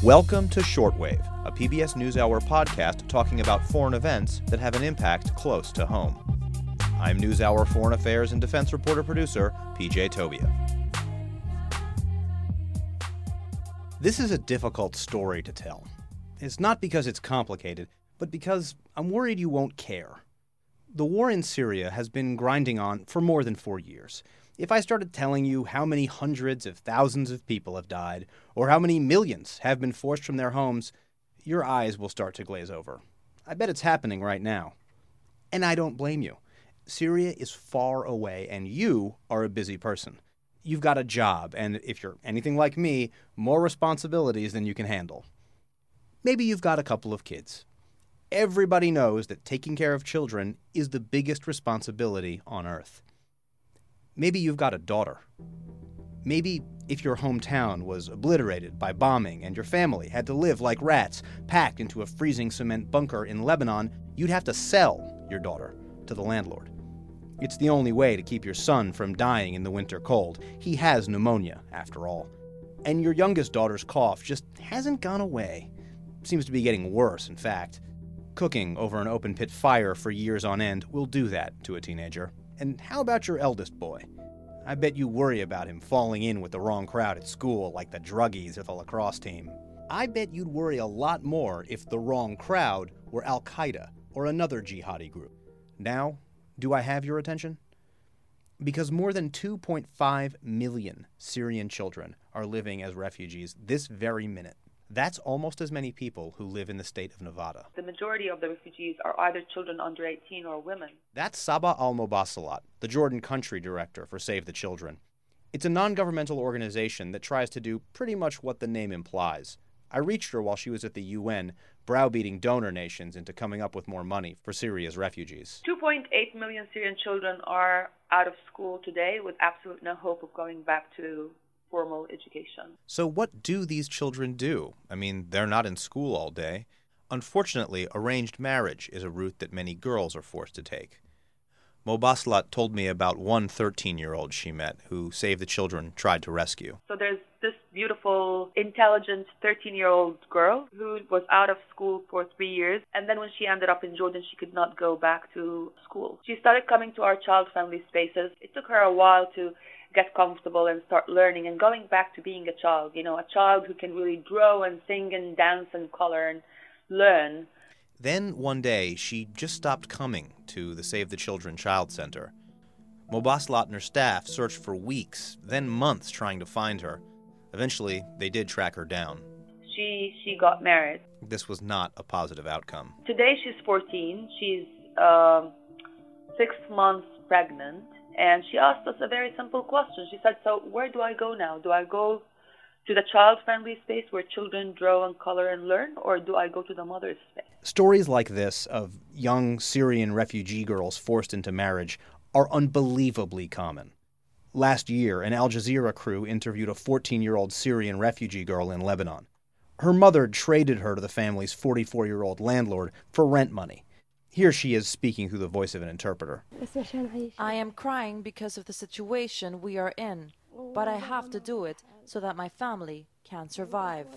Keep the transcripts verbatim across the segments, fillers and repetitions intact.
Welcome to Shortwave, a P B S NewsHour podcast talking about foreign events that have an impact close to home. I'm NewsHour Foreign Affairs and Defense Reporter Producer P J Tobia. This is a difficult story to tell. It's not because it's complicated, but because I'm worried you won't care. The war in Syria has been grinding on for more than four years. If I started telling you how many hundreds of thousands of people have died, or how many millions have been forced from their homes, your eyes will start to glaze over. I bet it's happening right now. And I don't blame you. Syria is far away, and you are a busy person. You've got a job, and if you're anything like me, more responsibilities than you can handle. Maybe you've got a couple of kids. Everybody knows that taking care of children is the biggest responsibility on earth. Maybe you've got a daughter. Maybe if your hometown was obliterated by bombing and your family had to live like rats, packed into a freezing cement bunker in Lebanon, you'd have to sell your daughter to the landlord. It's the only way to keep your son from dying in the winter cold. He has pneumonia, after all. And your youngest daughter's cough just hasn't gone away. Seems to be getting worse, in fact. Cooking over an open-pit fire for years on end will do that to a teenager. And how about your eldest boy? I bet you worry about him falling in with the wrong crowd at school, like the druggies or the lacrosse team. I bet you'd worry a lot more if the wrong crowd were Al-Qaeda or another jihadi group. Now, do I have your attention? Because more than two point five million Syrian children are living as refugees this very minute. That's almost as many people who live in the state of Nevada. The majority of the refugees are either children under eighteen or women. That's Saba Al-Mobassalat, the Jordan country director for Save the Children. It's a non-governmental organization that tries to do pretty much what the name implies. I reached her while she was at the U N, browbeating donor nations into coming up with more money for Syria's refugees. two point eight million Syrian children are out of school today with absolute no hope of going back to formal education. So what do these children do? I mean, they're not in school all day. Unfortunately, arranged marriage is a route that many girls are forced to take. Mobassalat told me about one thirteen-year-old she met who Save the Children tried to rescue. So there's this beautiful, intelligent thirteen-year-old girl who was out of school for three years. And then when she ended up in Jordan, she could not go back to school. She started coming to our child-friendly spaces. It took her a while to get comfortable and start learning and going back to being a child, you know, a child who can really draw and sing and dance and color and learn. Then one day, she just stopped coming to the Save the Children Child Center. Mobassalat and her staff searched for weeks, then months trying to find her. Eventually, they did track her down. She she got married. This was not a positive outcome. Today she's fourteen. She's uh, six months pregnant. And she asked us a very simple question. She said, so where do I go now? Do I go to the child-friendly space where children draw and color and learn, or do I go to the mother's space? Stories like this of young Syrian refugee girls forced into marriage are unbelievably common. Last year, an Al Jazeera crew interviewed a fourteen-year-old Syrian refugee girl in Lebanon. Her mother traded her to the family's forty-four-year-old landlord for rent money. Here she is speaking through the voice of an interpreter. I am crying because of the situation we are in, but I have to do it so that my family can survive.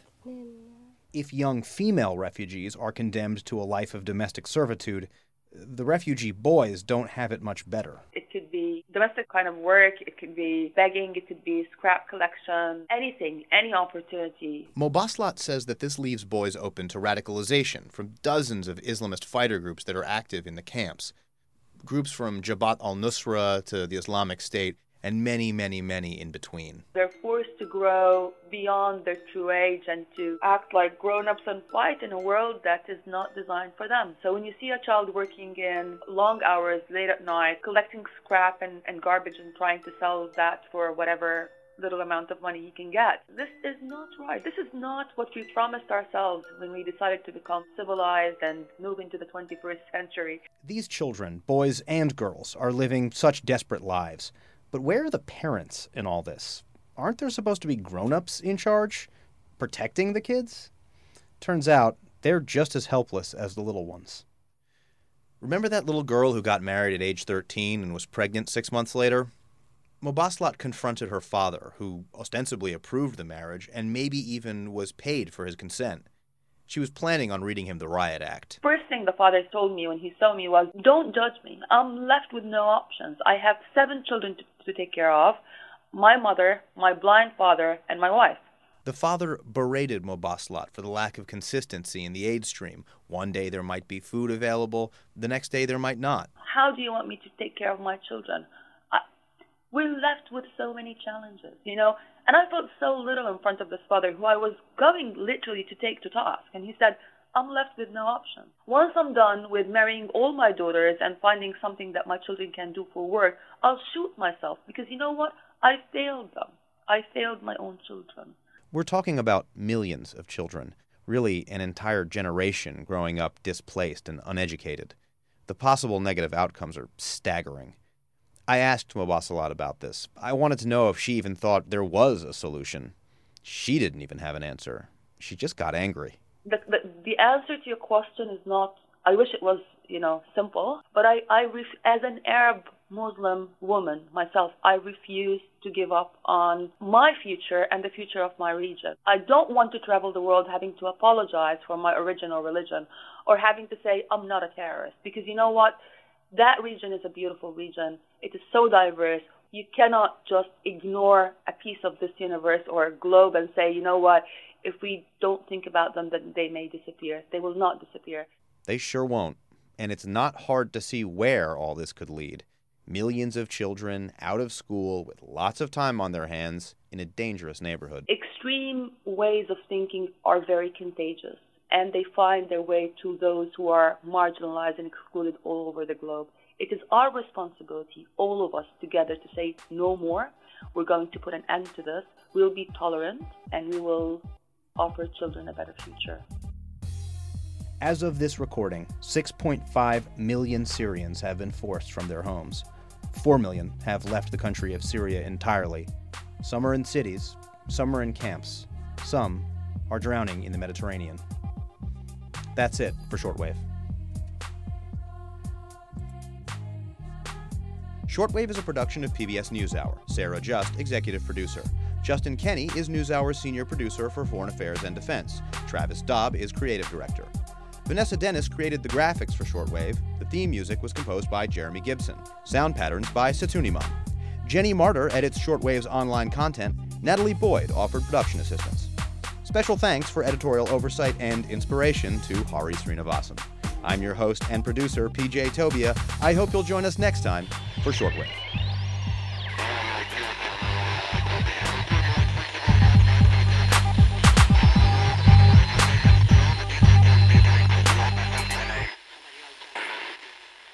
If young female refugees are condemned to a life of domestic servitude, the refugee boys don't have it much better. It could be domestic kind of work, it could be begging, it could be scrap collection, anything, any opportunity. Mobassalat says that this leaves boys open to radicalization from dozens of Islamist fighter groups that are active in the camps. Groups from Jabhat al-Nusra to the Islamic State, and many, many, many in between. They're forced to grow beyond their true age and to act like grown-ups and fight in a world that is not designed for them. So when you see a child working in long hours, late at night, collecting scrap and, and garbage and trying to sell that for whatever little amount of money he can get, this is not right. This is not what we promised ourselves when we decided to become civilized and move into the twenty-first century. These children, boys and girls, are living such desperate lives. But where are the parents in all this? Aren't there supposed to be grown-ups in charge, protecting the kids? Turns out, they're just as helpless as the little ones. Remember that little girl who got married at age thirteen and was pregnant six months later? Mobassalat confronted her father, who ostensibly approved the marriage and maybe even was paid for his consent. She was planning on reading him the Riot Act. First thing the father told me when he saw me was, don't judge me. I'm left with no options. I have seven children to, to take care of, my mother, my blind father, and my wife. The father berated Mobassalat for the lack of consistency in the aid stream. One day there might be food available, the next day there might not. How do you want me to take care of my children? I, we're left with so many challenges, you know? And I felt so little in front of this father who I was going literally to take to task. And he said, I'm left with no option. Once I'm done with marrying all my daughters and finding something that my children can do for work, I'll shoot myself because you know what? I failed them. I failed my own children. We're talking about millions of children, really an entire generation growing up displaced and uneducated. The possible negative outcomes are staggering. I asked Mobassalat about this. I wanted to know if she even thought there was a solution. She didn't even have an answer. She just got angry. The, the, the answer to your question is not, I wish it was, you know, simple, but I, I ref- as an Arab Muslim woman myself, I refuse to give up on my future and the future of my region. I don't want to travel the world having to apologize for my original religion or having to say I'm not a terrorist, because you know what? That region is a beautiful region. It is so diverse. You cannot just ignore a piece of this universe or a globe and say, you know what, if we don't think about them, then they may disappear. They will not disappear. They sure won't. And it's not hard to see where all this could lead. Millions of children out of school with lots of time on their hands in a dangerous neighborhood. Extreme ways of thinking are very contagious, and they find their way to those who are marginalized and excluded all over the globe. It is our responsibility, all of us together, to say no more. We're going to put an end to this. We'll be tolerant, and we will offer children a better future. As of this recording, six point five million Syrians have been forced from their homes. Four million have left the country of Syria entirely. Some are in cities, some are in camps, some are drowning in the Mediterranean. That's it for Shortwave. Shortwave is a production of P B S NewsHour. Sarah Just, executive producer. Justin Kenny is NewsHour's senior producer for Foreign Affairs and Defense. Travis Dobb is creative director. Vanessa Dennis created the graphics for Shortwave. The theme music was composed by Jeremy Gibson. Sound patterns by Satuniman. Jenny Martyr edits Shortwave's online content. Natalie Boyd offered production assistance. Special thanks for editorial oversight and inspiration to Hari Srinivasan. I'm your host and producer, P J Tobia. I hope you'll join us next time for Shortwave.